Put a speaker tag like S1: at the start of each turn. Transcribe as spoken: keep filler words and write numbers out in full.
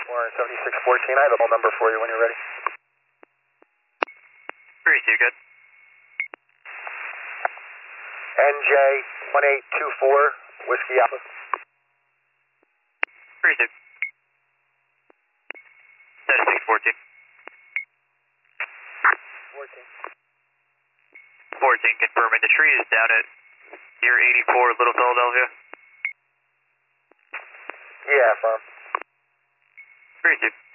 S1: Warren seventy-six fourteen, I have a number for you when you're ready.
S2: three two, good.
S1: N J one eight two four, Whiskey Alpha.
S2: three two. seventy-six fourteen.
S1: fourteen.
S2: fourteen, confirming the tree is down at near eighty-four, Little Philadelphia.
S1: Yeah, firm.
S2: three two.